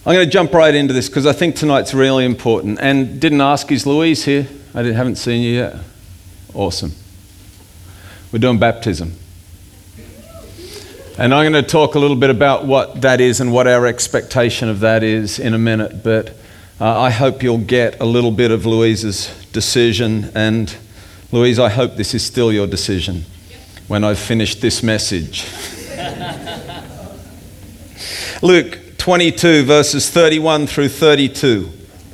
I'm going to jump right into this because I think tonight's really important. And didn't ask, is Louise here? I haven't seen you yet. Awesome. We're doing baptism. And I'm going to talk a little bit about what that is and what our expectation of that is in a minute. But I hope you'll get a little bit of Louise's decision. And Louise, I hope this is still your decision when I've finished this message. Luke 22, verses 31 through 32.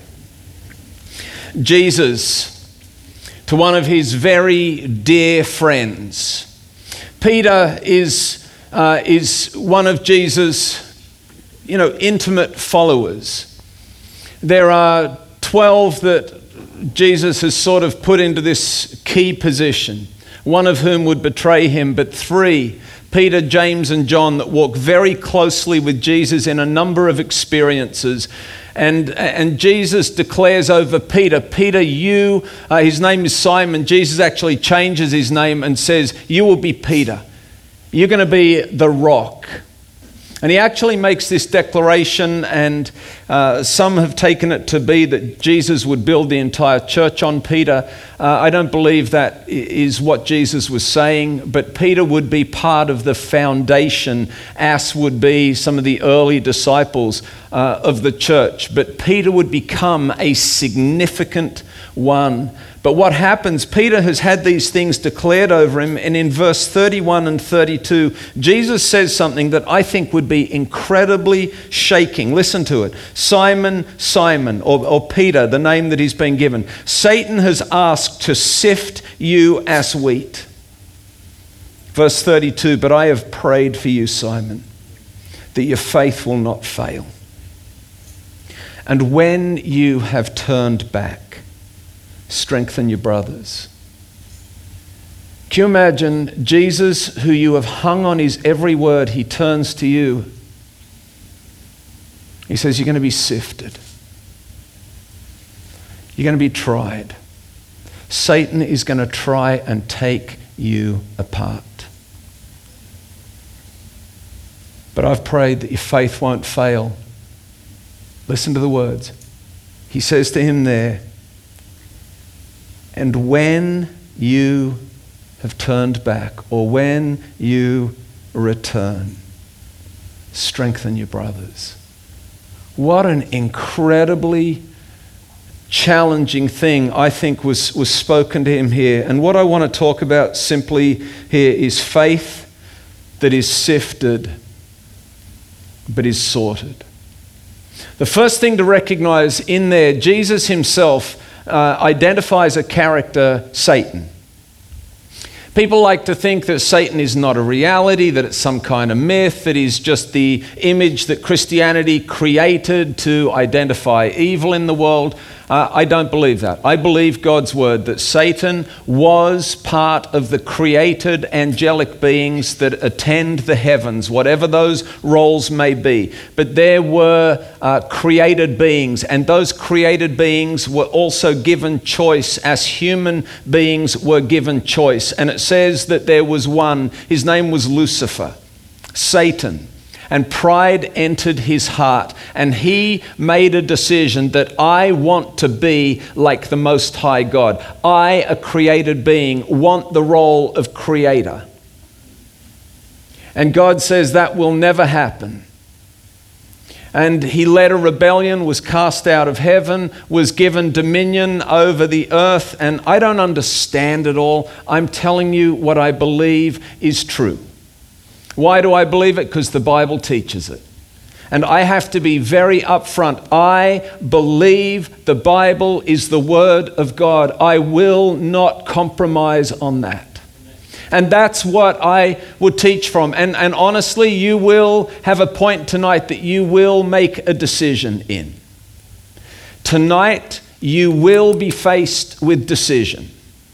Jesus, to one of his very dear friends. Peter is one of Jesus' intimate followers. There are 12 that Jesus has sort of put into this key position, one of whom would betray him, but 3, Peter, James, and John, that walk very closely with Jesus in a number of experiences. And Jesus declares over Peter, his name is Simon. Jesus actually changes his name and says, you will be Peter. You're going to be the rock. And he actually makes this declaration, and some have taken it to be that Jesus would build the entire church on Peter. I don't believe that is what Jesus was saying, but Peter would be part of the foundation, as would be some of the early disciples of the church. But Peter would become a significant one. But what happens, Peter has had these things declared over him, and in verse 31 and 32, Jesus says something that I think would be incredibly shaking. Listen to it. Simon, Simon, or Peter, the name that he's been given, Satan has asked to sift you as wheat. Verse 32, but I have prayed for you, Simon, that your faith will not fail. And when you have turned back, strengthen your brothers. Can you imagine Jesus, who you have hung on his every word, he turns to you. He says, you're going to be sifted. You're going to be tried. Satan is going to try and take you apart. But I've prayed that your faith won't fail. Listen to the words. He says to him there, and when you have turned back, or when you return, strengthen your brothers. What an incredibly challenging thing I think was spoken to him here. And what I want to talk about simply here is faith that is sifted but is sorted. The first thing to recognize in there, Jesus himself identifies a character, Satan. People like to think that Satan is not a reality, that it's some kind of myth, that he's just the image that Christianity created to identify evil in the world. I don't believe that. I believe God's word that Satan was part of the created angelic beings that attend the heavens, whatever those roles may be. But there were created beings, and those created beings were also given choice as human beings were given choice. And it says that there was one, his name was Lucifer, Satan. And pride entered his heart, and he made a decision that I want to be like the Most High God. I, a created being, want the role of creator. And God says that will never happen. And he led a rebellion, was cast out of heaven, was given dominion over the earth, and I don't understand it all. I'm telling you what I believe is true. Why do I believe it? Because the Bible teaches it. And I have to be very upfront. I believe the Bible is the Word of God. I will not compromise on that. And that's what I would teach from. And honestly, you will have a point tonight that you will make a decision in. Tonight, you will be faced with decision.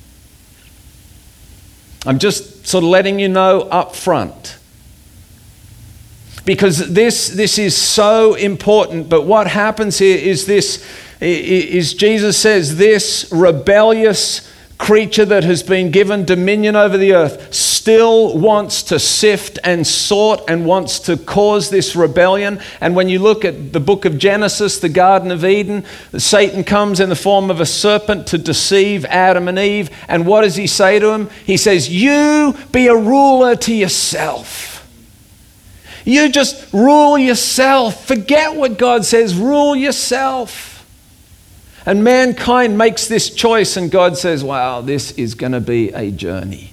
I'm just sort of letting you know up front. Because this is so important. But what happens here is Jesus says this rebellious creature that has been given dominion over the earth, still wants to sift and sort and wants to cause this rebellion. And when you look at the book of Genesis, the Garden of Eden, Satan comes in the form of a serpent to deceive Adam and Eve. And what does he say to him? He says, you be a ruler to yourself. You just rule yourself. Forget what God says. Rule yourself. And mankind makes this choice, and God says, wow, this is going to be a journey.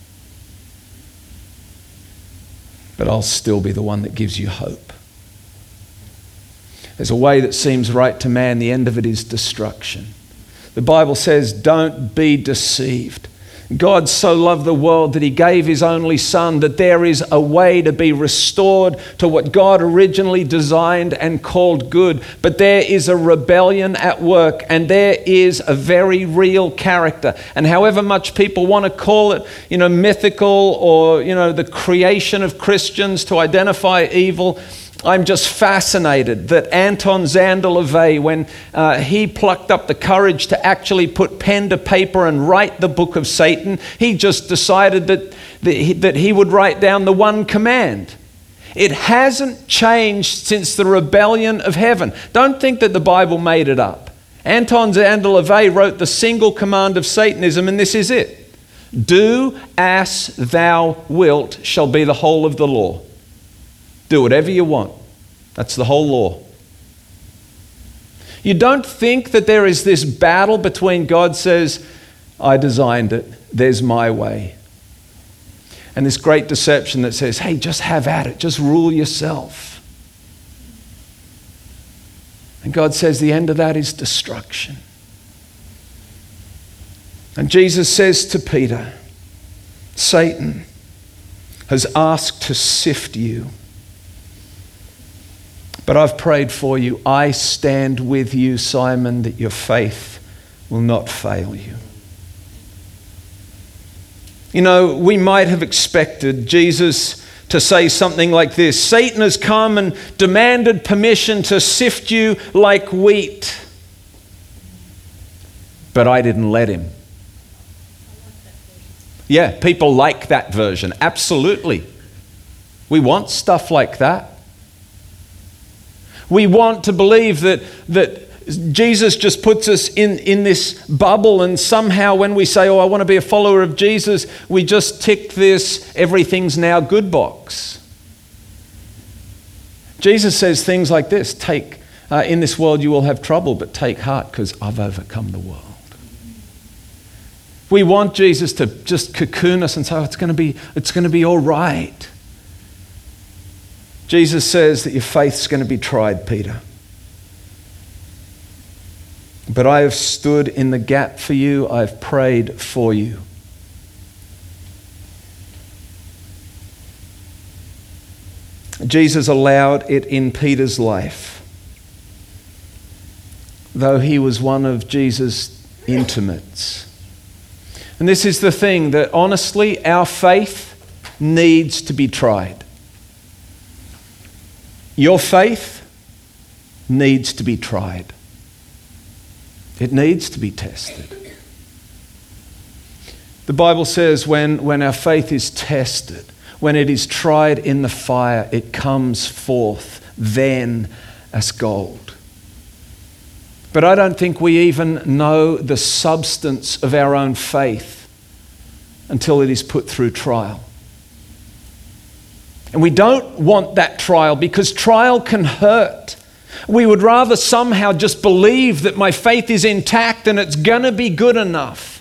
But I'll still be the one that gives you hope. There's a way that seems right to man. The end of it is destruction. The Bible says, don't be deceived. God so loved the world that he gave his only son, that there is a way to be restored to what God originally designed and called good. But there is a rebellion at work, and there is a very real character. And however much people want to call it, mythical, or, the creation of Christians to identify evil, I'm just fascinated that Anton Szandor LaVey, when he plucked up the courage to actually put pen to paper and write the book of Satan, he just decided that he would write down the one command. It hasn't changed since the rebellion of heaven. Don't think that the Bible made it up. Anton Szandor LaVey wrote the single command of Satanism, and this is it. Do as thou wilt shall be the whole of the law. Do whatever you want. That's the whole law. You don't think that there is this battle between God says, I designed it, there's my way, and this great deception that says, hey, just have at it, just rule yourself. And God says the end of that is destruction. And Jesus says to Peter, Satan has asked to sift you. But I've prayed for you. I stand with you, Simon, that your faith will not fail you. We might have expected Jesus to say something like this. Satan has come and demanded permission to sift you like wheat. But I didn't let him. Yeah, people like that version. Absolutely. We want stuff like that. We want to believe that Jesus just puts us in this bubble, and somehow when we say, I want to be a follower of Jesus, we just tick this everything's now good box. Jesus says things like this, in this world you will have trouble, but take heart because I've overcome the world. We want Jesus to just cocoon us and say, it's going to be all right. Jesus says that your faith's going to be tried, Peter. But I have stood in the gap for you. I've prayed for you. Jesus allowed it in Peter's life, though he was one of Jesus' intimates. And this is the thing, that honestly, our faith needs to be tried. Your faith needs to be tried. It needs to be tested. The Bible says when our faith is tested, when it is tried in the fire, it comes forth then as gold. But I don't think we even know the substance of our own faith until it is put through trial. And we don't want that trial because trial can hurt. We would rather somehow just believe that my faith is intact and it's going to be good enough.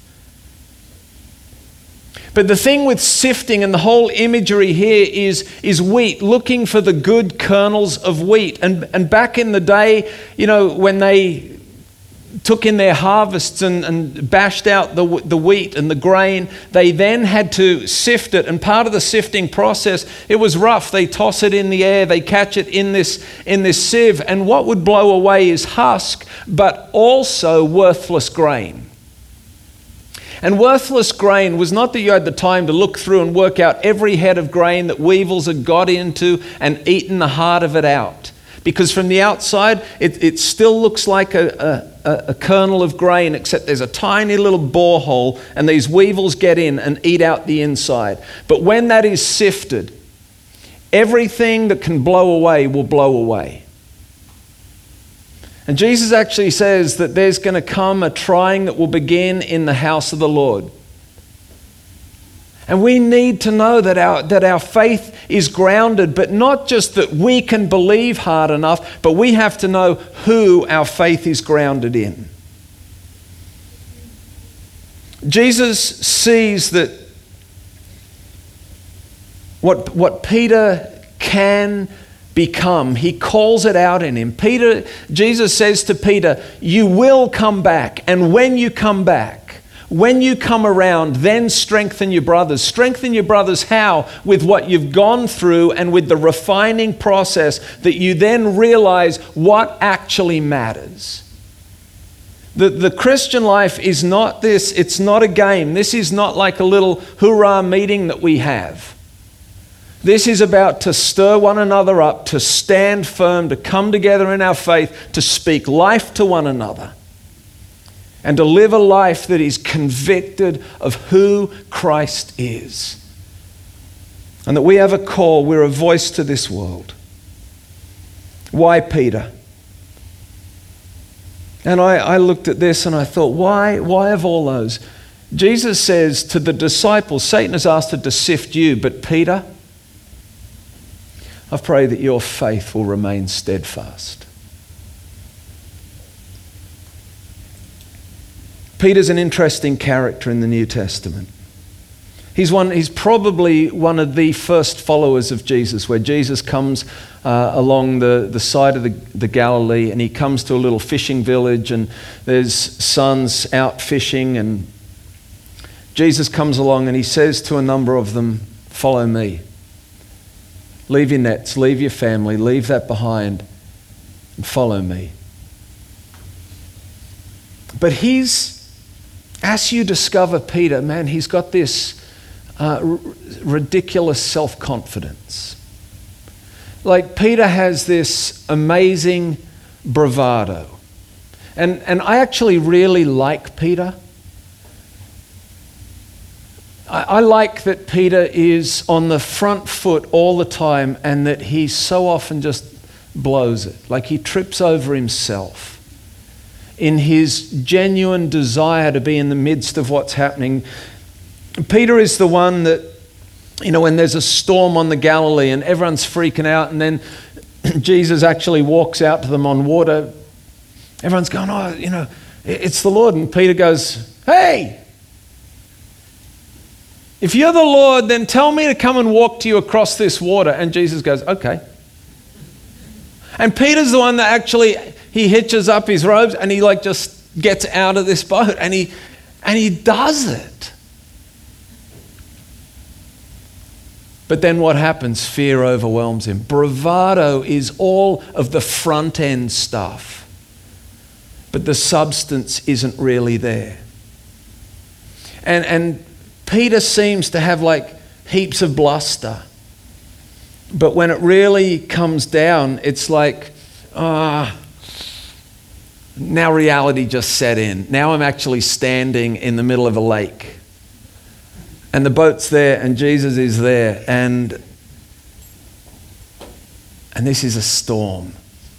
But the thing with sifting and the whole imagery here is wheat, looking for the good kernels of wheat. And back in the day, when they took in their harvests and bashed out the wheat and the grain, they then had to sift it. And part of the sifting process, it was rough. They toss it in the air, they catch it in this sieve, and what would blow away is husk, but also worthless grain. And worthless grain was not that you had the time to look through and work out every head of grain that weevils had got into and eaten the heart of it out. Because from the outside, it still looks like a kernel of grain, except there's a tiny little borehole, and these weevils get in and eat out the inside. But when that is sifted, everything that can blow away will blow away. And Jesus actually says that there's going to come a trying that will begin in the house of the Lord. And we need to know that our faith is grounded, but not just that we can believe hard enough, but we have to know who our faith is grounded in. Jesus sees that what Peter can become, he calls it out in him. Jesus says to Peter, you will come back, and when you come back, when you come around, then strengthen your brothers. Strengthen your brothers how? With what you've gone through and with the refining process that you then realize what actually matters. The Christian life is not this, it's not a game. This is not like a little hoorah meeting that we have. This is about to stir one another up, to stand firm, to come together in our faith, to speak life to one another, and to live a life that is convicted of who Christ is. And that we have a call, we're a voice to this world. Why Peter? And I looked at this and I thought, why of all those? Jesus says to the disciples, Satan has asked to sift you, but Peter, I pray that your faith will remain steadfast. Peter's an interesting character in the New Testament. He's probably one of the first followers of Jesus, where Jesus comes along the side of the Galilee, and he comes to a little fishing village, and there's sons out fishing, and Jesus comes along and he says to a number of them, follow me. Leave your nets, leave your family, leave that behind, and follow me. But as you discover Peter, man, he's got this ridiculous self-confidence. Like Peter has this amazing bravado. And I actually really like Peter. I like that Peter is on the front foot all the time, and that he so often just blows it. Like he trips over himself in his genuine desire to be in the midst of what's happening. Peter is the one that, when there's a storm on the Galilee and everyone's freaking out, and then Jesus actually walks out to them on water, everyone's going, it's the Lord. And Peter goes, hey, if you're the Lord, then tell me to come and walk to you across this water. And Jesus goes, okay. And Peter's the one that actually, he hitches up his robes and he just gets out of this boat, and he does it. But then what happens? Fear overwhelms him. Bravado is all of the front end stuff, but the substance isn't really there. And Peter seems to have heaps of bluster, but when it really comes down, it's like, now reality just set in. Now I'm actually standing in the middle of a lake, and the boat's there and Jesus is there, and this is a storm,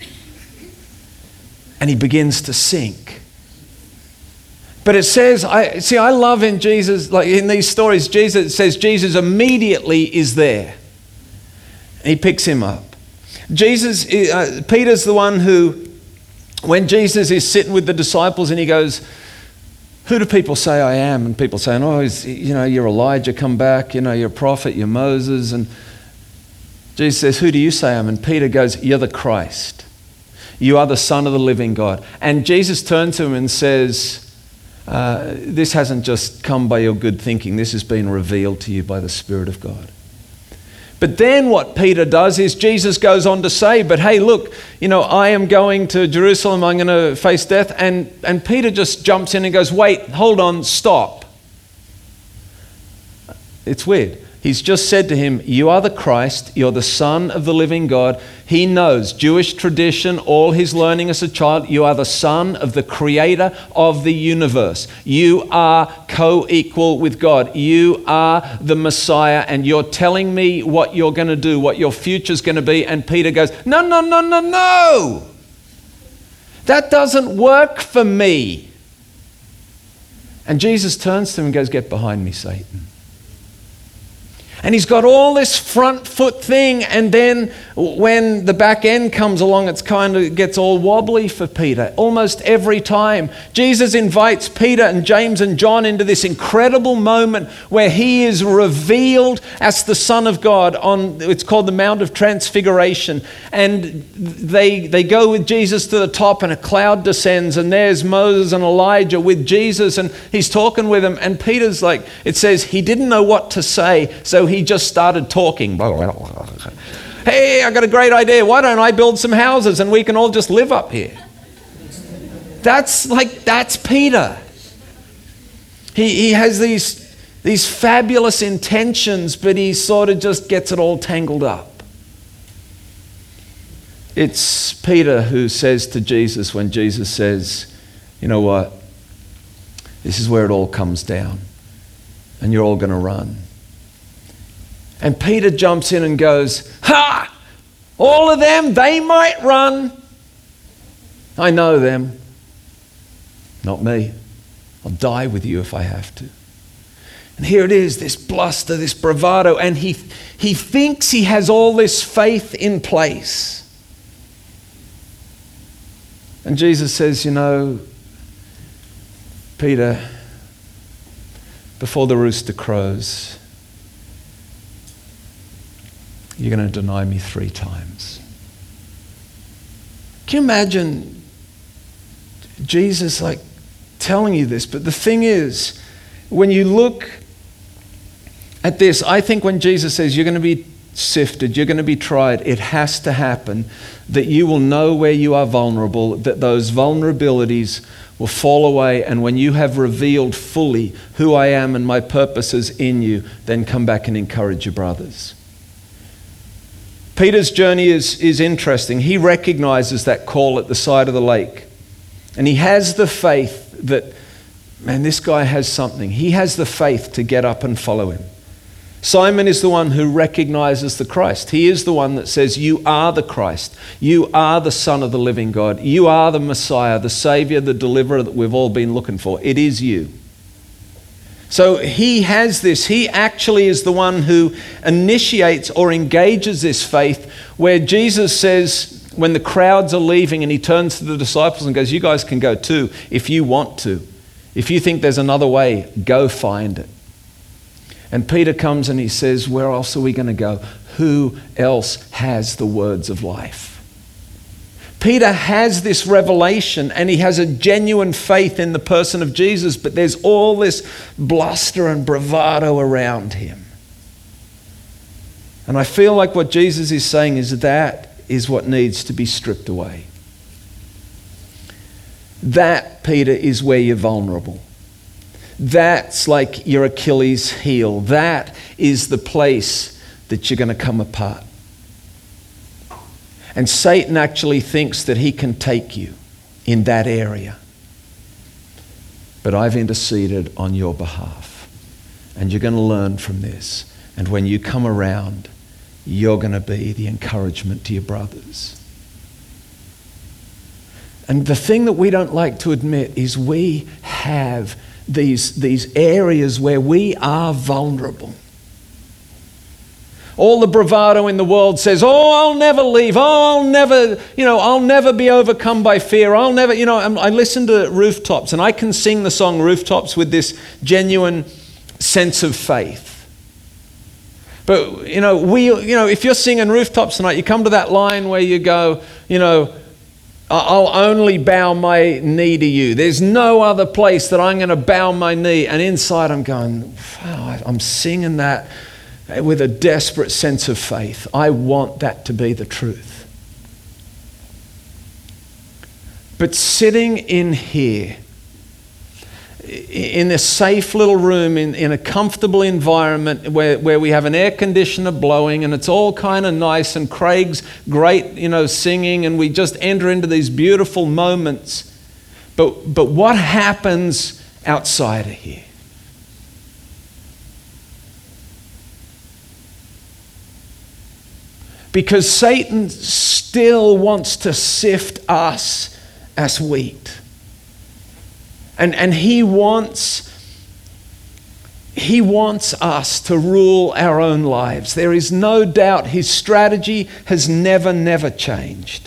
and he begins to sink. But it says, I love in Jesus, in these stories, it says Jesus immediately is there. And he picks him up. Peter's the one who, when Jesus is sitting with the disciples and he goes, who do people say I am? And people saying, you're Elijah, come back, you're a prophet, you're Moses. And Jesus says, who do you say I am? And Peter goes, you're the Christ. You are the Son of the living God. And Jesus turns to him and says, this hasn't just come by your good thinking. This has been revealed to you by the Spirit of God. But then what Peter does is Jesus goes on to say, but hey, look, I am going to Jerusalem. I'm going to face death. And Peter just jumps in and goes, wait, hold on, stop. It's weird. He's just said to him, you are the Christ, you're the Son of the living God. He knows, Jewish tradition, all his learning as a child, you are the Son of the Creator of the universe. You are co-equal with God. You are the Messiah, and you're telling me what you're going to do, what your future's going to be. And Peter goes, no, no, no, no, no. That doesn't work for me. And Jesus turns to him and goes, get behind me, Satan. And he's got all this front foot thing, and then when the back end comes along, it gets all wobbly for Peter almost every time. Jesus invites Peter and James and John into this incredible moment where he is revealed as the Son of God it's called the Mount of Transfiguration. And they go with Jesus to the top, and a cloud descends, and there's Moses and Elijah with Jesus, and he's talking with them. And Peter's like, it says he didn't know what to say, so he just started talking. Hey, I got a great idea. Why don't I build some houses and we can all just live up here? That's Peter. He has these fabulous intentions, but he sort of just gets it all tangled up. It's Peter who says to Jesus, when Jesus says, you know what? This is where it all comes down, and you're all going to run. And Peter jumps in and goes, ha! All of them, they might run. I know them. Not me. I'll die with you if I have to. And here it is, this bluster, this bravado, and he thinks he has all this faith in place. And Jesus says, you know, Peter, before the rooster crows, you're going to deny me 3 times. Can you imagine Jesus telling you this? But the thing is, when you look at this, I think when Jesus says you're going to be sifted, you're going to be tried, it has to happen that you will know where you are vulnerable, that those vulnerabilities will fall away, and when you have revealed fully who I am and my purposes in you, then come back and encourage your brothers. Peter's journey is interesting. He recognizes that call at the side of the lake. And he has the faith that, man, this guy has something. He has the faith to get up and follow him. Simon is the one who recognizes the Christ. He is the one that says, you are the Christ. You are the Son of the living God. You are the Messiah, the Savior, the deliverer that we've all been looking for. It is you. So he has this. He actually is the one who initiates or engages this faith, where Jesus says, when the crowds are leaving, and he turns to the disciples and goes, you guys can go too if you want to. If you think there's another way, go find it. And Peter comes and he says, where else are we going to go? Who else has the words of life? Peter has this revelation, and he has a genuine faith in the person of Jesus, but there's all this bluster and bravado around him. And I feel like what Jesus is saying is that is what needs to be stripped away. That, Peter, is where you're vulnerable. That's like your Achilles heel. That is the place that you're going to come apart. And Satan actually thinks that he can take you in that area. But I've interceded on your behalf. And you're going to learn from this. And when you come around, you're going to be the encouragement to your brothers. And the thing that we don't like to admit is we have these areas where we are vulnerable. All the bravado in the world says, oh, I'll never leave. Oh, I'll never be overcome by fear. I listen to Rooftops, and I can sing the song Rooftops with this genuine sense of faith. But, if you're singing Rooftops tonight, you come to that line where you go, I'll only bow my knee to you. There's no other place that I'm going to bow my knee. And inside I'm going, wow, I'm singing that with a desperate sense of faith. I want that to be the truth. But sitting in here, in this safe little room in a comfortable environment where we have an air conditioner blowing and it's all kind of nice and Craig's great, singing, and we just enter into these beautiful moments. But what happens outside of here? Because Satan still wants to sift us as wheat. And he wants us to rule our own lives. There is no doubt his strategy has never changed.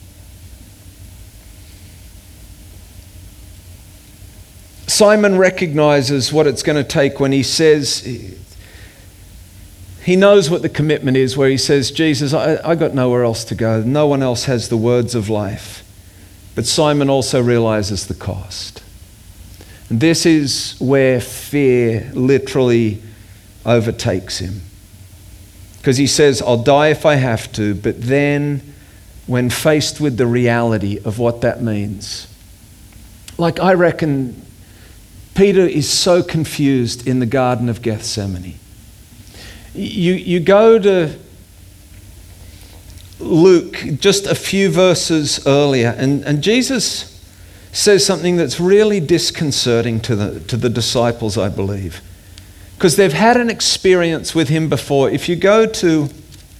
Simon recognizes what it's going to take when he says, he knows what the commitment is, where he says, Jesus, I got nowhere else to go. No one else has the words of life. But Simon also realizes the cost. And this is where fear literally overtakes him. Because he says, I'll die if I have to, but then when faced with the reality of what that means, I reckon Peter is so confused in the Garden of Gethsemane. You go to Luke just a few verses earlier, and Jesus says something that's really disconcerting to the disciples, I believe, because they've had an experience with him before. If you go to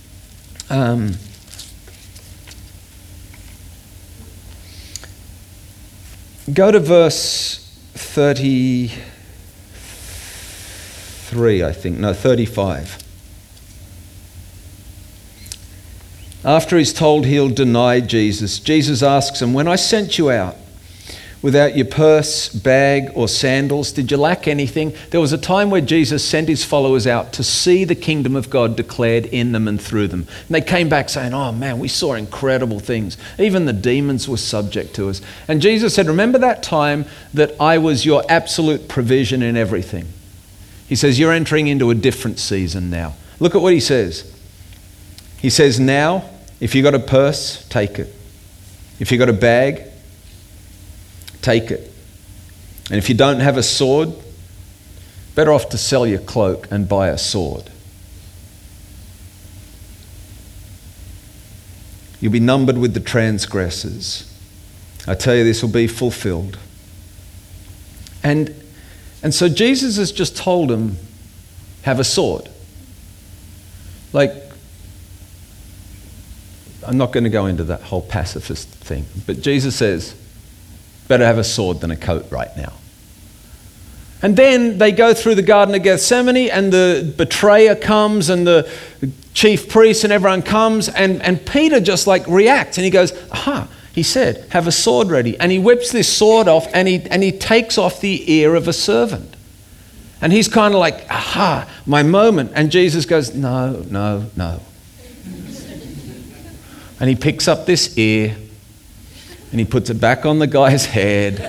verse 33, I think. No, 35. After he's told he'll deny Jesus, Jesus asks him, when I sent you out without your purse, bag, or sandals, did you lack anything? There was a time where Jesus sent his followers out to see the kingdom of God declared in them and through them. And they came back saying, oh man, we saw incredible things. Even the demons were subject to us. And Jesus said, remember that time that I was your absolute provision in everything? He says, you're entering into a different season now. Look at what he says. He says, now, if you got a purse, take it. If you got a bag, take it. And if you don't have a sword, better off to sell your cloak and buy a sword. You'll be numbered with the transgressors. I tell you, this will be fulfilled. And so Jesus has just told him, have a sword. I'm not going to go into that whole pacifist thing, but Jesus says, better have a sword than a coat right now. And then they go through the Garden of Gethsemane, and the betrayer comes, and the chief priests and everyone comes, and Peter just reacts, and he goes, aha, he said, have a sword ready. And he whips this sword off, and he takes off the ear of a servant. And he's kind of like, aha, my moment. And Jesus goes, no. And he picks up this ear, and he puts it back on the guy's head.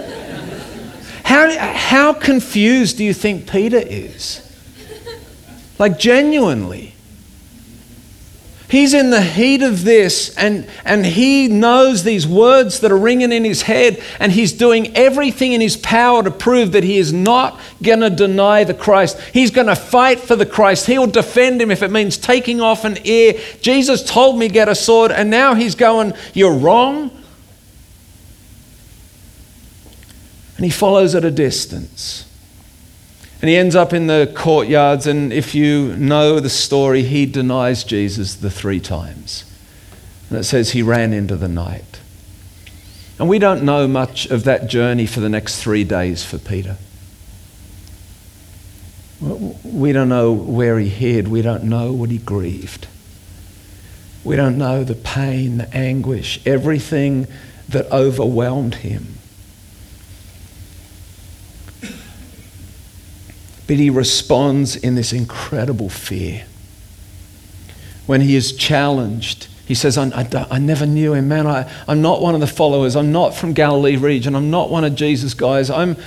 How confused do you think Peter is? Genuinely. He's in the heat of this, and he knows these words that are ringing in his head, and he's doing everything in his power to prove that he is not going to deny the Christ. He's going to fight for the Christ. He'll defend him if it means taking off an ear. Jesus told me get a sword, and now he's going, you're wrong. And he follows at a distance. And he ends up in the courtyards, and if you know the story, he denies Jesus the 3 times. And it says he ran into the night. And we don't know much of that journey for the next 3 days for Peter. We don't know where he hid. We don't know what he grieved. We don't know the pain, the anguish, everything that overwhelmed him. But he responds in this incredible fear. When he is challenged, he says, I never knew him, man. I'm not one of the followers. I'm not from Galilee region. I'm not one of Jesus' guys.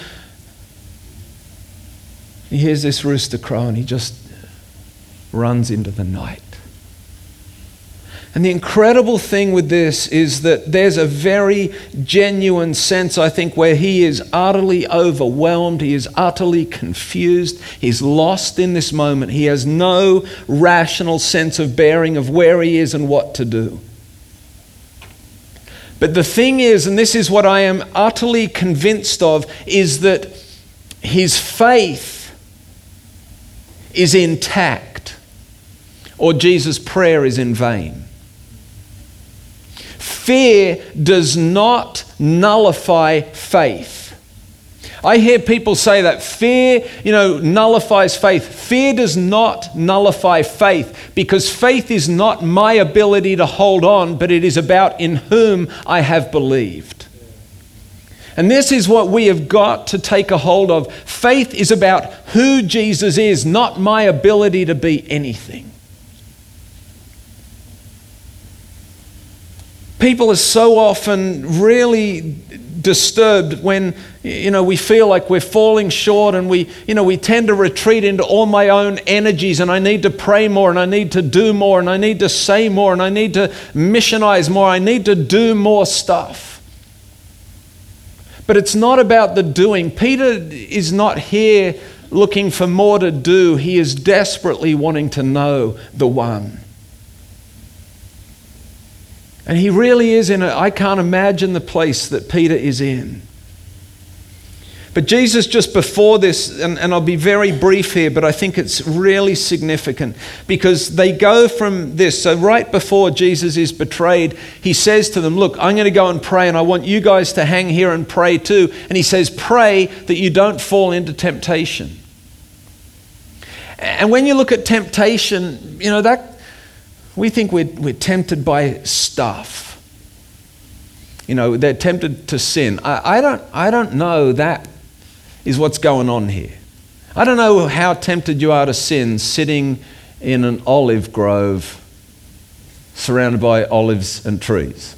He hears this rooster crow, and he just runs into the night. And the incredible thing with this is that there's a very genuine sense, I think, where he is utterly overwhelmed. He is utterly confused. He's lost in this moment. He has no rational sense of bearing of where he is and what to do. But the thing is, and this is what I am utterly convinced of, is that his faith is intact, or Jesus' prayer is in vain. Fear does not nullify faith. I hear people say that fear, nullifies faith. Fear does not nullify faith, because faith is not my ability to hold on, but it is about in whom I have believed. And this is what we have got to take a hold of. Faith is about who Jesus is, not my ability to be anything. People are so often really disturbed when we feel like we're falling short, and we tend to retreat into all my own energies, and I need to pray more, and I need to do more, and I need to say more, and I need to missionize more, I need to do more stuff. But it's not about the doing. Peter is not here looking for more to do. He is desperately wanting to know the one. And he really is I can't imagine the place that Peter is in. But Jesus, just before this, and I'll be very brief here, but I think it's really significant, because they go from this. So right before Jesus is betrayed, he says to them, look, I'm going to go and pray, and I want you guys to hang here and pray too. And he says, pray that you don't fall into temptation. And when you look at temptation, that we think we're tempted by stuff. They're tempted to sin. I don't know that is what's going on here. I don't know how tempted you are to sin sitting in an olive grove surrounded by olives and trees.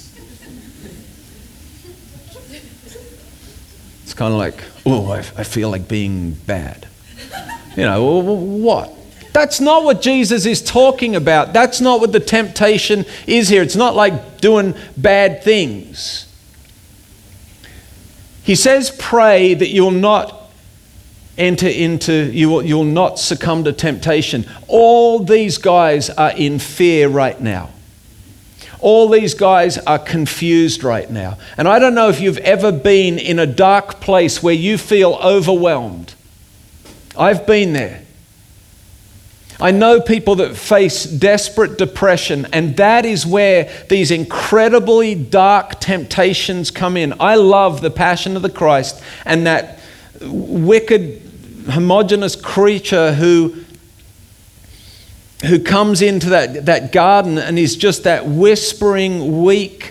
It's kind of like, I feel like being bad. What? That's not what Jesus is talking about. That's not what the temptation is here. It's not like doing bad things. He says, pray that you'll not you'll not succumb to temptation. All these guys are in fear right now. All these guys are confused right now. And I don't know if you've ever been in a dark place where you feel overwhelmed. I've been there. I know people that face desperate depression, and that is where these incredibly dark temptations come in. I love the Passion of the Christ and that wicked, homogeneous creature who comes into that garden and is just that whispering, weak,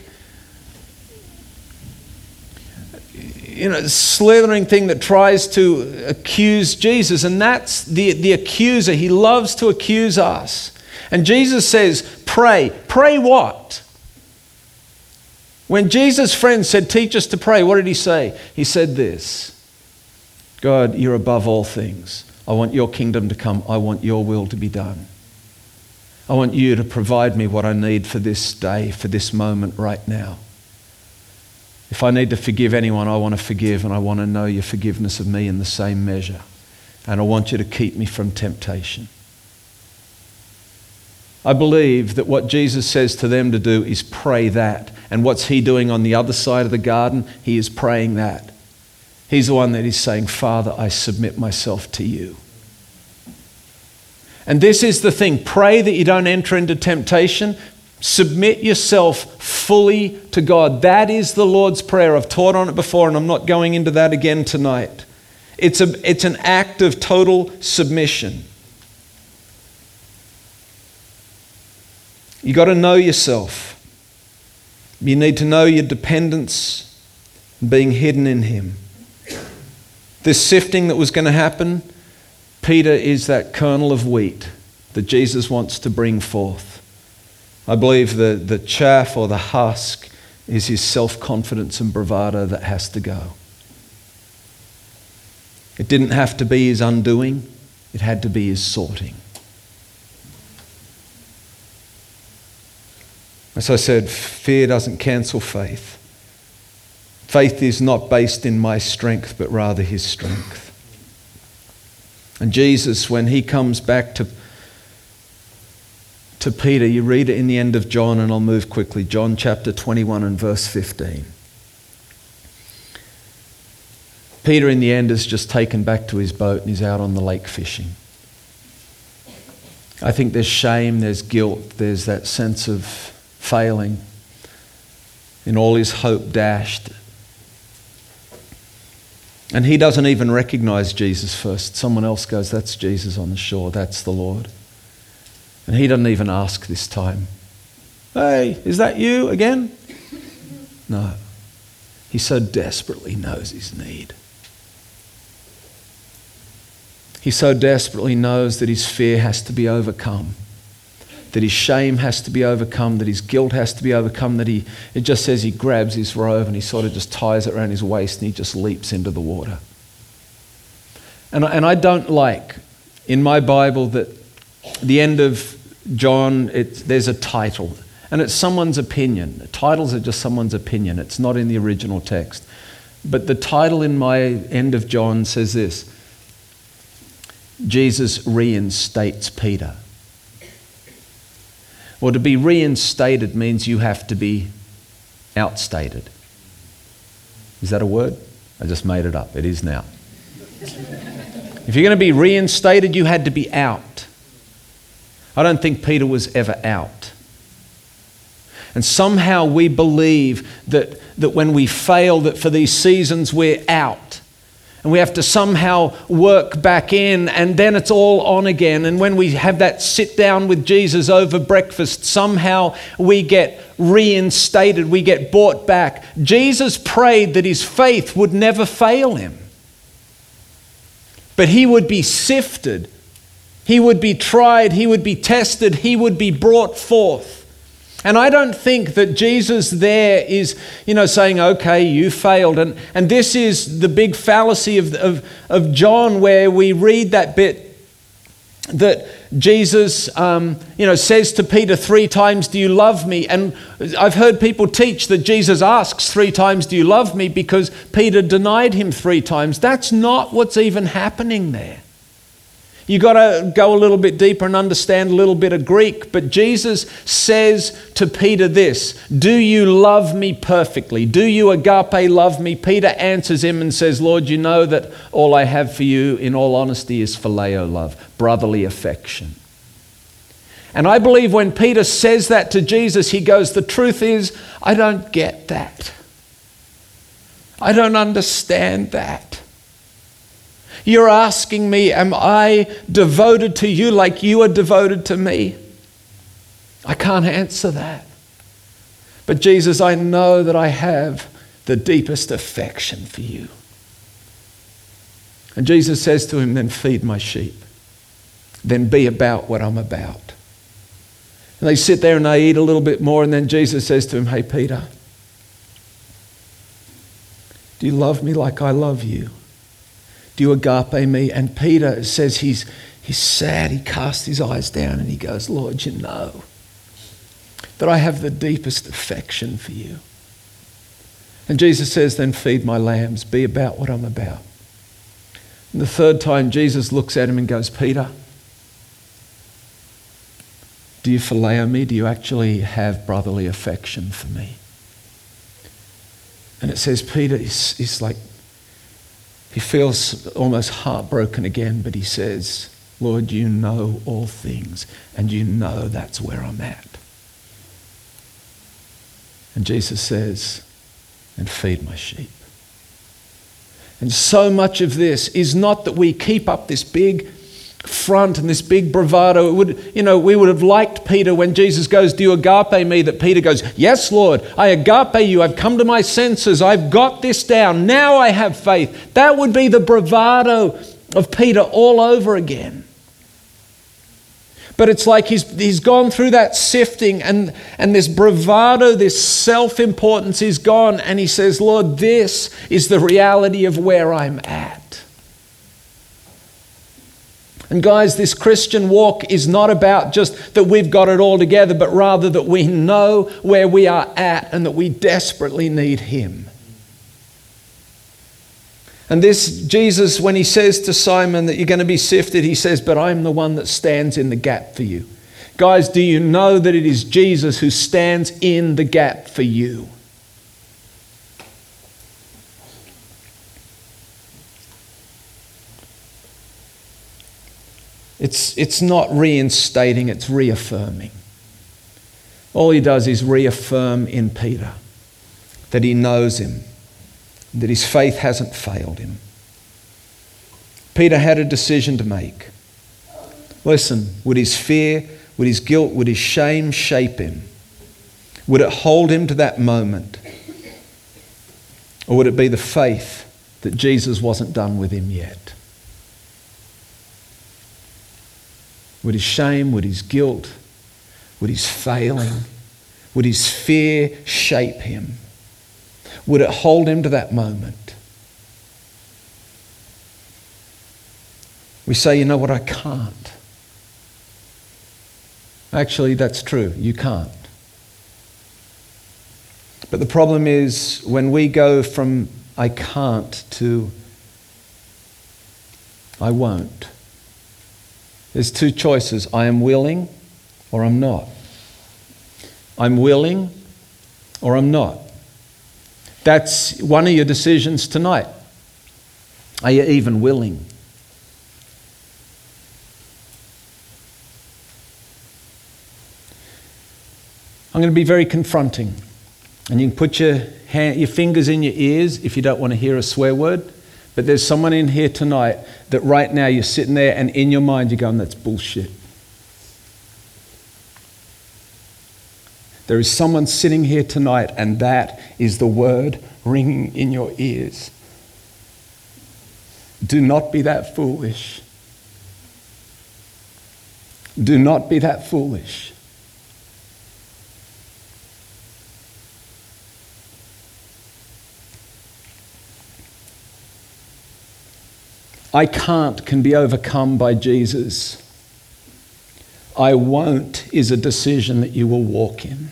slithering thing that tries to accuse Jesus. And that's the accuser. He loves to accuse us. And Jesus says, pray. Pray what? When Jesus' friends said, teach us to pray, what did he say? He said this: God, you're above all things. I want your kingdom to come. I want your will to be done. I want you to provide me what I need for this day, for this moment right now. If I need to forgive anyone, I want to forgive, and I want to know your forgiveness of me in the same measure. And I want you to keep me from temptation. I believe that what Jesus says to them to do is pray that. And what's he doing on the other side of the garden? He is praying that. He's the one that is saying, Father, I submit myself to you. And this is the thing. Pray that you don't enter into temptation. Submit yourself fully to God. That is the Lord's Prayer. I've taught on it before, and I'm not going into that again tonight. It's an act of total submission. You got to know yourself. You need to know your dependence and being hidden in Him. This sifting that was going to happen, Peter is that kernel of wheat that Jesus wants to bring forth. I believe the chaff or the husk is his self-confidence and bravado that has to go. It didn't have to be his undoing. It had to be his sorting. As I said, fear doesn't cancel faith. Faith is not based in my strength, but rather his strength. And Jesus, when he comes back to Peter, you read it in the end of John, and I'll move quickly. John chapter 21 and verse 15. Peter in the end is just taken back to his boat and he's out on the lake fishing. I think there's shame, there's guilt, there's that sense of failing, in all his hope dashed. And he doesn't even recognize Jesus first. Someone else goes, that's Jesus on the shore, that's the Lord. And he doesn't even ask this time, hey, is that you again? No. He so desperately knows his need. He so desperately knows that his fear has to be overcome, that his shame has to be overcome, that his guilt has to be overcome, that it just says he grabs his robe and he sort of just ties it around his waist and he just leaps into the water. And I don't like, in my Bible, that the end of John, there's a title, and it's someone's opinion. Titles are just someone's opinion. It's not in the original text. But the title in my end of John says this: Jesus reinstates Peter. Well, to be reinstated means you have to be outstated. Is that a word? I just made it up. It is now. If you're going to be reinstated, you had to be out. I don't think Peter was ever out. And somehow we believe that when we fail, that for these seasons we're out. And we have to somehow work back in, and then it's all on again. And when we have that sit down with Jesus over breakfast, somehow we get reinstated, we get brought back. Jesus prayed that his faith would never fail him. But he would be sifted, he would be tried, he would be tested, he would be brought forth. And I don't think that Jesus there is, saying, okay, you failed. And this is the big fallacy of John, where we read that bit that Jesus, says to Peter 3 times, do you love me? And I've heard people teach that Jesus asks 3 times, do you love me? Because Peter denied him 3 times. That's not what's even happening there. You've got to go a little bit deeper and understand a little bit of Greek. But Jesus says to Peter this: do you love me perfectly? Do you agape love me? Peter answers him and says, Lord, you know that all I have for you in all honesty is phileo love, brotherly affection. And I believe when Peter says that to Jesus, he goes, the truth is, I don't get that. I don't understand that. You're asking me, am I devoted to you like you are devoted to me? I can't answer that. But Jesus, I know that I have the deepest affection for you. And Jesus says to him, then feed my sheep. Then be about what I'm about. And they sit there and they eat a little bit more, and then Jesus says to him, hey, Peter, do you love me like I love you? Do you agape me? And Peter says he's sad. He casts his eyes down and he goes, Lord, you know that I have the deepest affection for you. And Jesus says, then feed my lambs. Be about what I'm about. And the 3rd time, Jesus looks at him and goes, Peter, do you phileo me? Do you actually have brotherly affection for me? And it says Peter is like, he feels almost heartbroken again, but he says, Lord, you know all things, and you know that's where I'm at. And Jesus says, and feed my sheep. And so much of this is not that we keep up this big front and this big bravado. We would have liked Peter when Jesus goes, do you agape me? That Peter goes, yes, Lord, I agape you. I've come to my senses. I've got this down. Now I have faith. That would be the bravado of Peter all over again. But it's like he's gone through that sifting, and this bravado, this self-importance is gone. And he says, Lord, this is the reality of where I'm at. And guys, this Christian walk is not about just that we've got it all together, but rather that we know where we are at and that we desperately need Him. And this Jesus, when He says to Simon that you're going to be sifted, He says, but I'm the one that stands in the gap for you. Guys, do you know that it is Jesus who stands in the gap for you? It's not reinstating, it's reaffirming. All He does is reaffirm in Peter that he knows Him, that his faith hasn't failed him. Peter had a decision to make. Listen, would his fear, would his guilt, would his shame shape him? Would it hold him to that moment? Or would it be the faith that Jesus wasn't done with him yet? Would his shame, would his guilt, would his failing, would his fear shape him? Would it hold him to that moment? We say, you know what, I can't. Actually, that's true, you can't. But the problem is when we go from I can't to I won't. There's two choices. I am willing or I'm not. I'm willing or I'm not. That's one of your decisions tonight. Are you even willing? I'm going to be very confronting. And you can put your fingers in your ears if you don't want to hear a swear word. But there's someone in here tonight that right now you're sitting there and in your mind you're going, that's bullshit. There is someone sitting here tonight and that is the word ringing in your ears. Do not be that foolish. Do not be that foolish. I can't can be overcome by Jesus. I won't is a decision that you will walk in.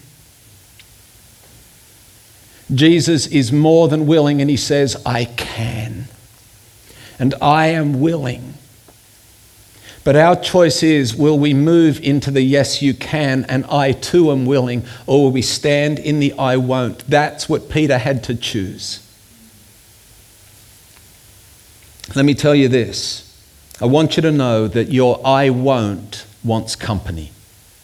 Jesus is more than willing and He says, I can. And I am willing. But our choice is, will we move into the yes you can and I too am willing, or will we stand in the I won't? That's what Peter had to choose. Let me tell you this. I want you to know that your I won't wants company.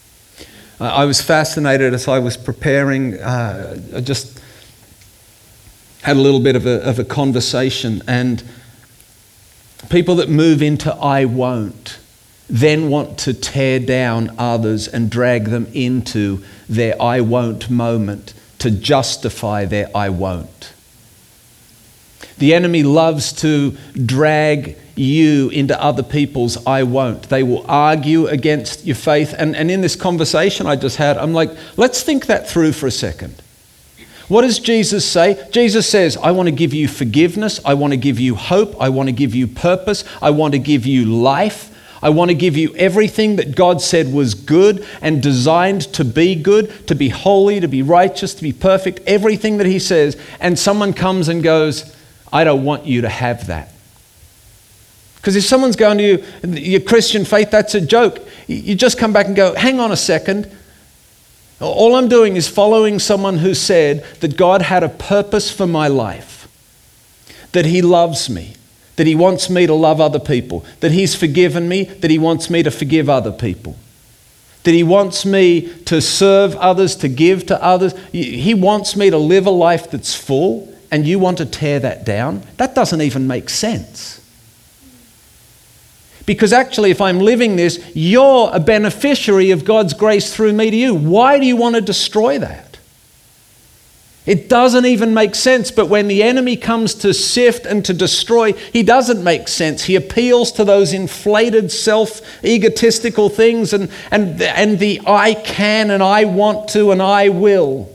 I was fascinated as I was preparing. I just had a little bit of a conversation, and people that move into I won't then want to tear down others and drag them into their I won't moment to justify their I won't. The enemy loves to drag you into other people's I won't. They will argue against your faith. And in this conversation I just had, I'm like, let's think that through for a second. What does Jesus say? Jesus says, I want to give you forgiveness. I want to give you hope. I want to give you purpose. I want to give you life. I want to give you everything that God said was good and designed to be good, to be holy, to be righteous, to be perfect, everything that He says. And someone comes and goes, I don't want you to have that. Because if someone's going to you, your Christian faith, that's a joke. You just come back and go, hang on a second. All I'm doing is following someone who said that God had a purpose for my life, that He loves me, that He wants me to love other people, that He's forgiven me, that He wants me to forgive other people, that He wants me to serve others, to give to others. He wants me to live a life that's full. And you want to tear that down? That doesn't even make sense. Because actually, if I'm living this, you're a beneficiary of God's grace through me to you. Why do you want to destroy that? It doesn't even make sense. But when the enemy comes to sift and to destroy, he doesn't make sense. He appeals to those inflated, self-egotistical things and the I can and I want to and I will.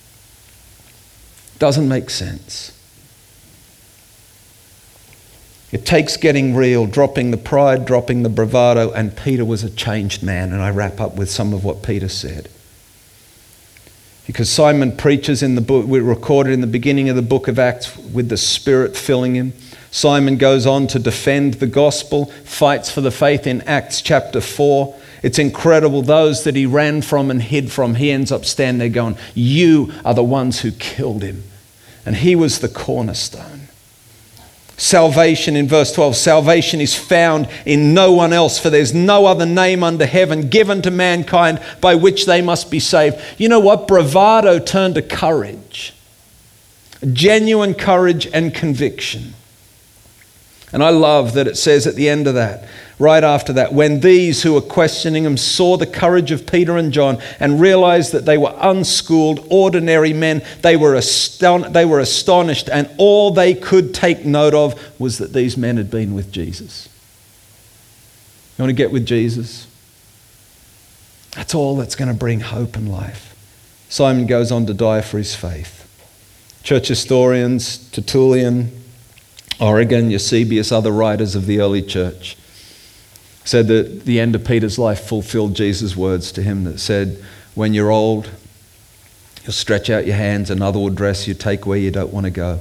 Doesn't make sense. It takes getting real, dropping the pride, dropping the bravado, and Peter was a changed man. And I wrap up with some of what Peter said. Because Simon preaches in the book, we recorded in the beginning of the book of Acts with the Spirit filling him. Simon goes on to defend the gospel, fights for the faith in Acts chapter 4. It's incredible, those that he ran from and hid from, he ends up standing there going, you are the ones who killed him. And he was the cornerstone. Salvation in verse 12, salvation is found in no one else, for there's no other name under heaven given to mankind by which they must be saved. You know what? Bravado turned to courage. Genuine courage and conviction. And I love that it says at the end of that, right after that, when these who were questioning him saw the courage of Peter and John and realized that they were unschooled, ordinary men, they were astonished, and all they could take note of was that these men had been with Jesus. You want to get with Jesus? That's all that's going to bring hope and life. Simon goes on to die for his faith. Church historians, Tertullian, Origen, Eusebius, other writers of the early church, said that the end of Peter's life fulfilled Jesus' words to him that said, when you're old, you'll stretch out your hands, another will dress you, take where you don't want to go.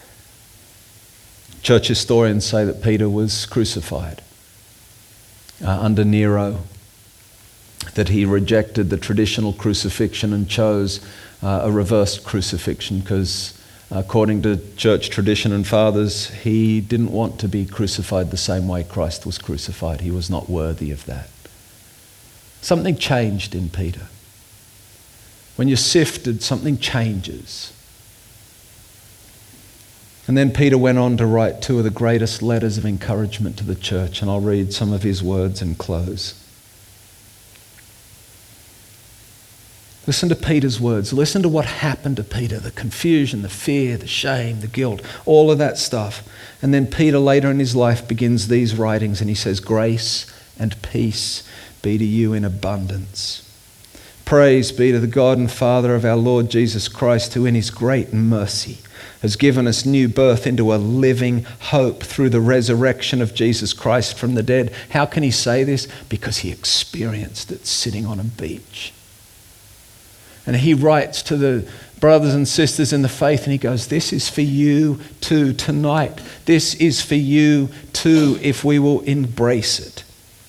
Church historians say that Peter was crucified under Nero, that he rejected the traditional crucifixion and chose a reversed crucifixion because according to church tradition and fathers, he didn't want to be crucified the same way Christ was crucified. He was not worthy of that. Something changed in Peter. When you're sifted, something changes. And then Peter went on to write two of the greatest letters of encouragement to the church, and I'll read some of his words and close. Listen to Peter's words. Listen to what happened to Peter, the confusion, the fear, the shame, the guilt, all of that stuff. And then Peter later in his life begins these writings and he says, grace and peace be to you in abundance. Praise be to the God and Father of our Lord Jesus Christ, who in his great mercy has given us new birth into a living hope through the resurrection of Jesus Christ from the dead. How can he say this? Because he experienced it sitting on a beach. And he writes to the brothers and sisters in the faith and he goes, this is for you too tonight. This is for you too if we will embrace it.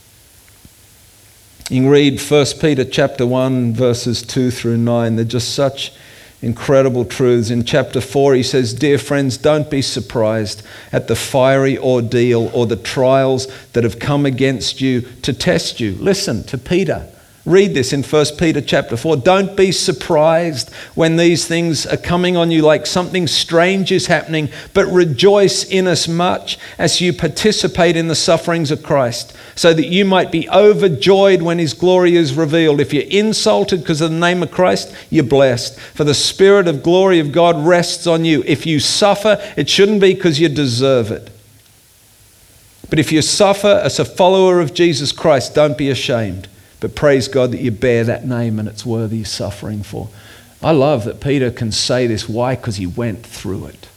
You can read 1 Peter chapter 1 verses 2 through 9. They're just such incredible truths. In chapter 4 he says, dear friends, don't be surprised at the fiery ordeal or the trials that have come against you to test you. Listen to Peter. Read this in 1 Peter chapter 4. Don't be surprised when these things are coming on you like something strange is happening, but rejoice inasmuch as you participate in the sufferings of Christ, so that you might be overjoyed when his glory is revealed. If you're insulted because of the name of Christ, you're blessed. For the Spirit of glory of God rests on you. If you suffer, it shouldn't be because you deserve it. But if you suffer as a follower of Jesus Christ, don't be ashamed. But praise God that you bear that name and it's worthy suffering for. I love that Peter can say this. Why? Because he went through it.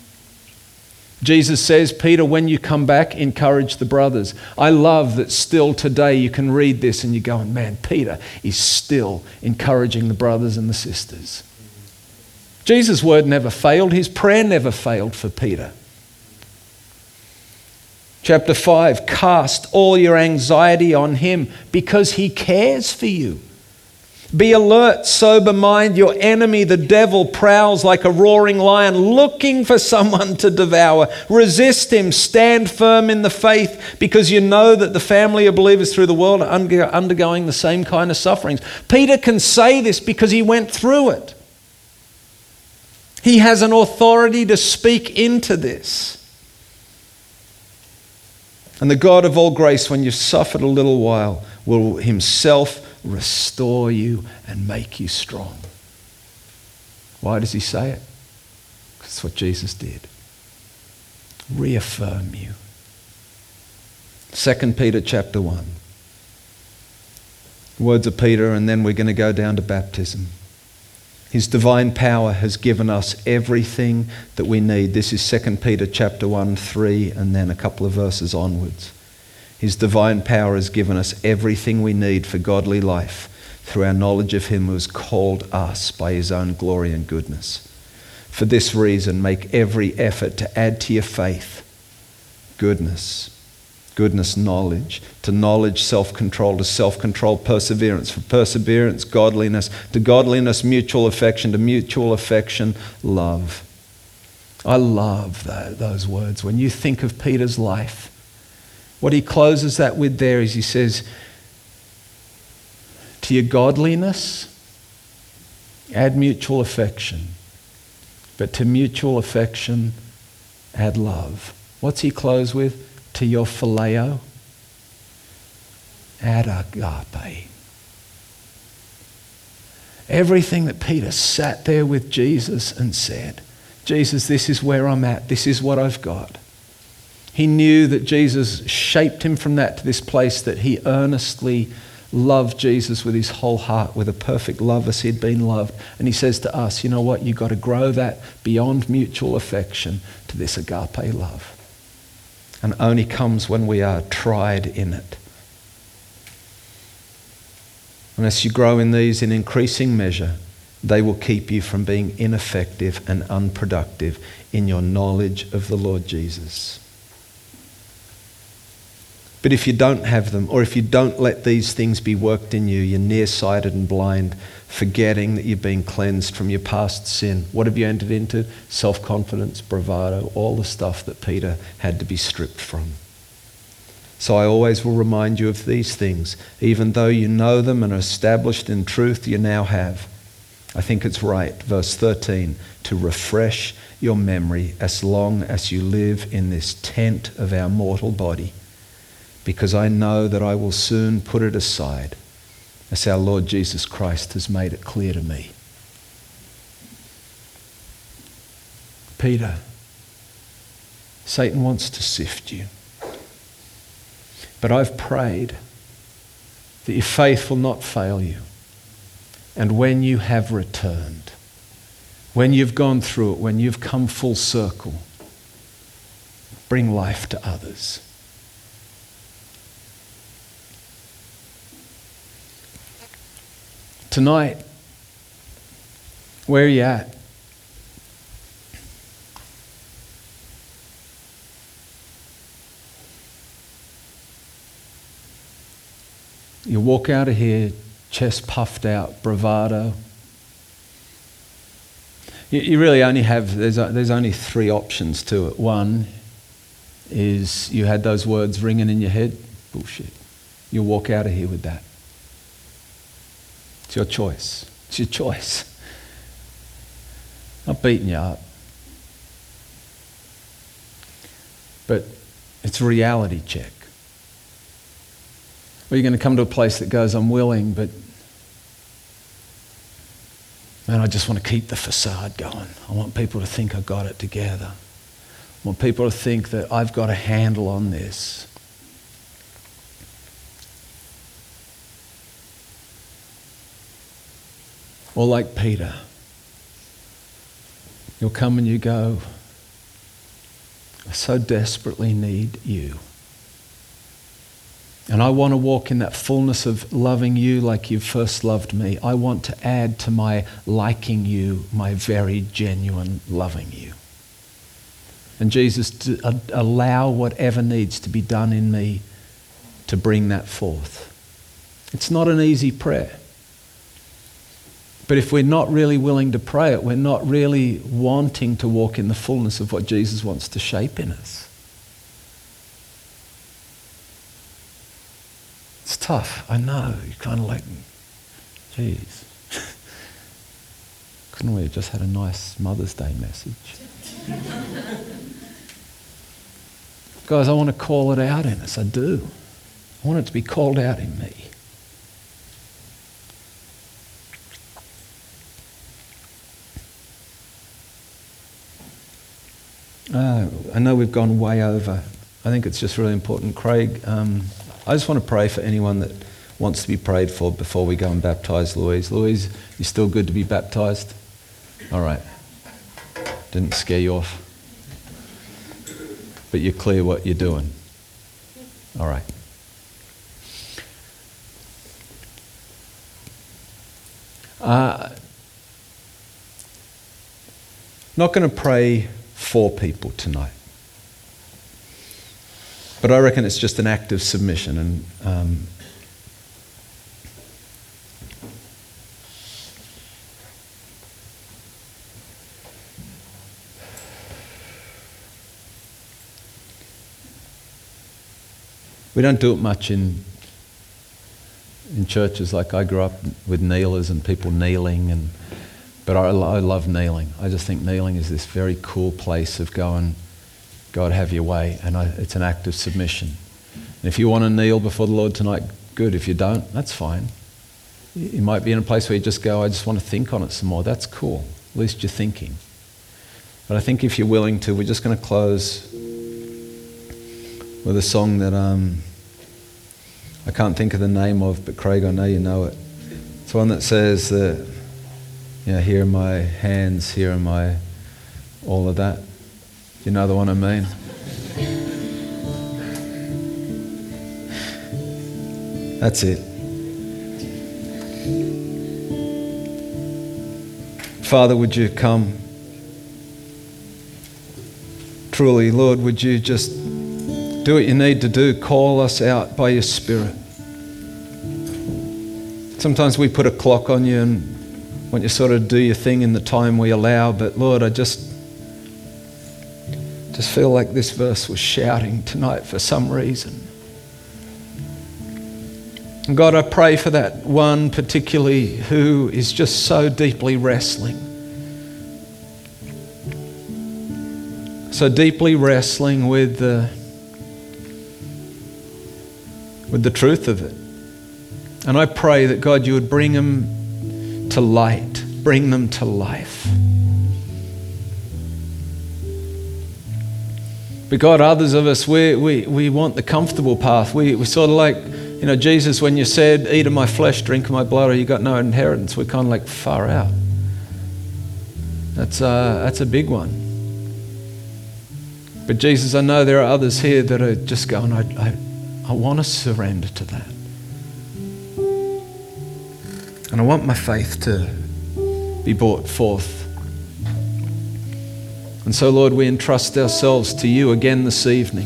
Jesus says, Peter, when you come back, encourage the brothers. I love that still today you can read this and you're going, man, Peter is still encouraging the brothers and the sisters. Jesus' word never failed. His prayer never failed for Peter. Chapter 5, cast all your anxiety on him because he cares for you. Be alert, sober mind. Your enemy, the devil, prowls like a roaring lion looking for someone to devour. Resist him. Stand firm in the faith because you know that the family of believers through the world are undergoing the same kind of sufferings. Peter can say this because he went through it. He has an authority to speak into this. And the God of all grace, when you've suffered a little while, will himself restore you and make you strong. Why does he say it? Because it's what Jesus did. Reaffirm you. 2 Peter chapter 1. Words of Peter, and then we're going to go down to baptism. His divine power has given us everything that we need. This is 2 Peter chapter 1, 3, and then a couple of verses onwards. His divine power has given us everything we need for godly life through our knowledge of him who has called us by his own glory and goodness. For this reason, make every effort to add to your faith goodness, knowledge, to knowledge, self-control, to self-control, perseverance, for perseverance, godliness, to godliness, mutual affection, to mutual affection, love. I love those words. When you think of Peter's life, what he closes that with there is he says, to your godliness, add mutual affection, but to mutual affection, add love. What's he close with? To your phileo, add agape. Everything that Peter sat there with Jesus and said, Jesus, this is where I'm at. This is what I've got. He knew that Jesus shaped him from that to this place that he earnestly loved Jesus with his whole heart, with a perfect love as he'd been loved. And he says to us, you know what? You've got to grow that beyond mutual affection to this agape love. And only comes when we are tried in it. Unless you grow in these in increasing measure, they will keep you from being ineffective and unproductive in your knowledge of the Lord Jesus. But if you don't have them, or if you don't let these things be worked in you, you're nearsighted and blind, forgetting that you've been cleansed from your past sin. What have you entered into? Self-confidence, bravado, all the stuff that Peter had to be stripped from. So I always will remind you of these things, even though you know them and are established in truth you now have. I think it's right, verse 13, to refresh your memory as long as you live in this tent of our mortal body, because I know that I will soon put it aside, as our Lord Jesus Christ has made it clear to me. Peter, Satan wants to sift you. But I've prayed that your faith will not fail you. And when you have returned, when you've gone through it, when you've come full circle, bring life to others. Tonight, where are you at? You walk out of here, chest puffed out, bravado. You really only have, there's only three options to it. One is you had those words ringing in your head, bullshit. You'll walk out of here with that. It's your choice. It's your choice. Not beating you up. But it's a reality check. Or you're going to come to a place that goes, I'm willing, but man, I just want to keep the facade going. I want people to think I got it together. I want people to think that I've got a handle on this. Or like Peter, you'll come and you go, I so desperately need you. And I want to walk in that fullness of loving you like you first loved me. I want to add to my liking you, my very genuine loving you. And Jesus, to allow whatever needs to be done in me to bring that forth. It's not an easy prayer. But if we're not really willing to pray it, we're not really wanting to walk in the fullness of what Jesus wants to shape in us. It's tough, I know. You're kind of like, geez. Couldn't we have just had a nice Mother's Day message? Guys, I want to call it out in us. I do. I want it to be called out in me. I know we've gone way over. I think it's just really important. Craig, I just want to pray for anyone that wants to be prayed for before we go and baptise Louise. Louise, you still good to be baptised? All right. Didn't scare you off. But you're clear what you're doing. All right. Not going to pray for people tonight. But I reckon it's just an act of submission. And we don't do it much in churches. Like I grew up with kneelers and people kneeling, but I love kneeling. I just think kneeling is this very cool place of going, God, have your way. And it's an act of submission. And if you want to kneel before the Lord tonight, good. If you don't, that's fine. You might be in a place where you just go, I just want to think on it some more. That's cool. At least you're thinking. But I think if you're willing to, we're just going to close with a song that I can't think of the name of, but Craig, I know you know it. It's one that says that, here are my hands, here are my, all of that. Do you know the one I mean? That's it. Father, would you come? Truly, Lord, would you just do what you need to do? Call us out by your Spirit. Sometimes we put a clock on you and want you to sort of do your thing in the time we allow, but Lord, I just feel like this verse was shouting tonight for some reason. And God, I pray for that one particularly who is just so deeply wrestling. So deeply wrestling with the truth of it. And I pray that God, you would bring them to light, bring them to life. But God, others of us, we want the comfortable path. We sort of like, Jesus, when you said, eat of my flesh, drink of my blood, or you got no inheritance, we're kind of like far out. That's a big one. But Jesus, I know there are others here that are just going, I want to surrender to that. And I want my faith to be brought forth. And so, Lord, we entrust ourselves to you again this evening.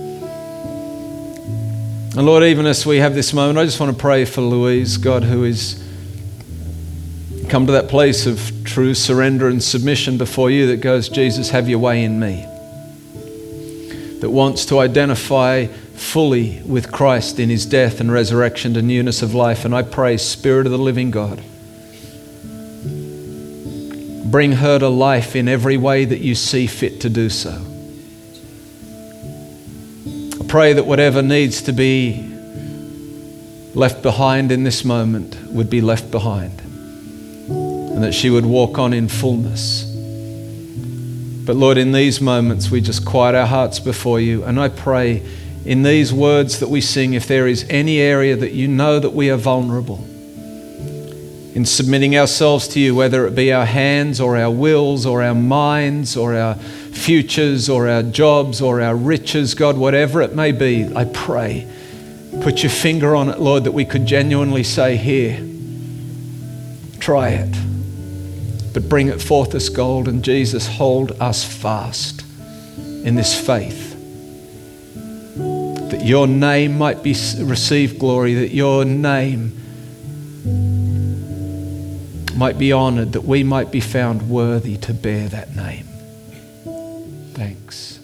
And Lord, even as we have this moment, I just want to pray for Louise, God, who is come to that place of true surrender and submission before you that goes, Jesus, have your way in me. That wants to identify fully with Christ in his death and resurrection to newness of life. And I pray, Spirit of the living God, bring her to life in every way that you see fit to do so. I pray that whatever needs to be left behind in this moment would be left behind, and that she would walk on in fullness. But Lord, in these moments, we just quiet our hearts before you. And I pray in these words that we sing, if there is any area that you know that we are vulnerable, in submitting ourselves to you, whether it be our hands or our wills or our minds or our futures or our jobs or our riches, God, whatever it may be, I pray, put your finger on it, Lord, that we could genuinely say, here, try it, but bring it forth as gold. And Jesus, hold us fast in this faith, that your name might be receive glory, that your name might be honored, that we might be found worthy to bear that name. Thanks.